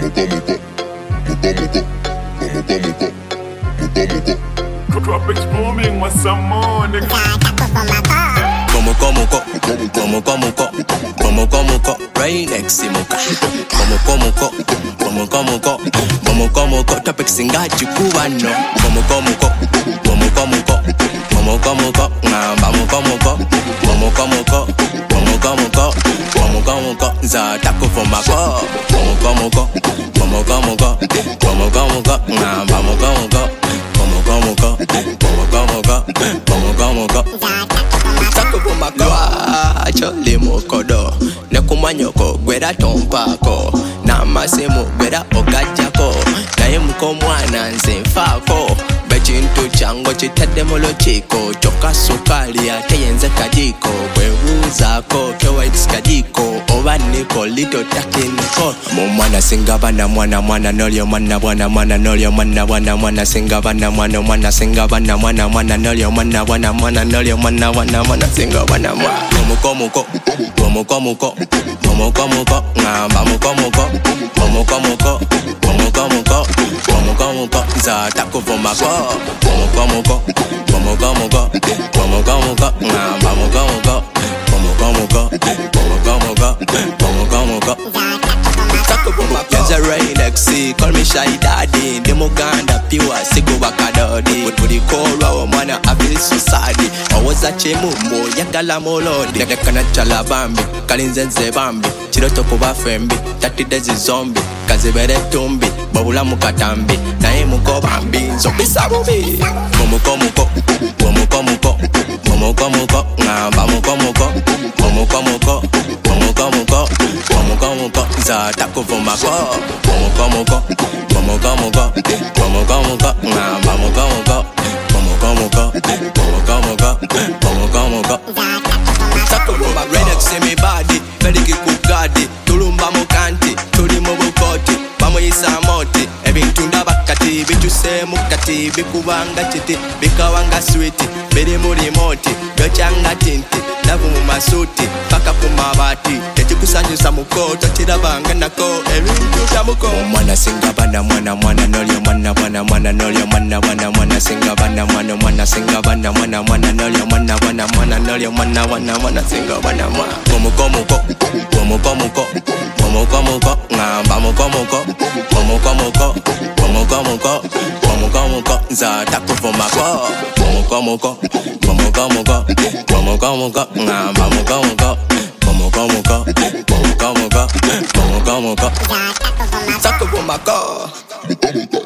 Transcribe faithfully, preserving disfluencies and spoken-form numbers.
Tropics booming, what's some more, nigga? Como como co, como como co, como como co, right next to muka. Como como co, como como co, como como co, topic singa chukubano. Como como co, como como co, como como co, na vamos como co, como como co, como como co, como como co, za taco for my co. Como como co, como como co, como como co, na vamos como co, como como co, como como co, como como co. Taco for my co. Chole mokodo, nekumanyoko gwera tompako, namasemo gwera okajako, naye mukomwana nze nfaako. Bechintu chango chitadde mulo chiko, choka sukali ate yenze kajiko, bwebuuzaako kewaits kajiko, oba niko lito takiniko. Mumwana singa bana mwana mwana nolyo mwana bwana mwana nolyo mwana bwana mwana singa bana mwana mwana singa bana mwana mwana nolyo mwana bwana mwana nolyo mwana bwana mwana singa bana mwana. Como como co, como como co, como como co, na vamos como co, como como co, como como co, como como co, za taco for my co. Como como co, como como co, como como co, na vamos como co, como como co, como como co, como como co. Taco for my co. There's a rain next sea, call me shy daddy. Demo ganda pure, sigo bakadodi. With the core, mwana I feel so sad. I was a chemumbo, yakala molodi. Nekana chala bambi, kalinzenze bambi. Chiroto kuba fembi, tati dezi zombie. Kazibere tumbi, babula mukatambi. Nae muko bambi, zombie sabubi. Como como co, como como co, como como co, na vamos como co, como como co, como como co, como como co, za taco for my co. Como como co, como como co, como como co, na vamos como co, como como co, como como co, como como co. Taco for my red X in me body, very good gadi, tulumba mukanti, tuli mubukoti, bamo yisa moti, ebintunda bakati, bituse mukati, bikubanga chiti, bikawanga sweeti, biri muri moti, byochanga tinti, navu mumasuti, paka kumabati, techikusanyusa muko, tochirabanga nako, ebintu byamuko. Mwana singa bana mwana mwana nolyo mwana mwana mwana nolyo mwana mwana mwana singa bana mwana mwana singa bana mwana mwana nolyo mwana mwana mwana nolyo mwana mwana mwana singa bana mwana. Como como co, como como co, como como co, na vamos como co, como como co, como como co, como como co, za taco for my co. Como como co, como como co, como como co, na vamos como co, como como co, como como co, como como co. Taco for my co.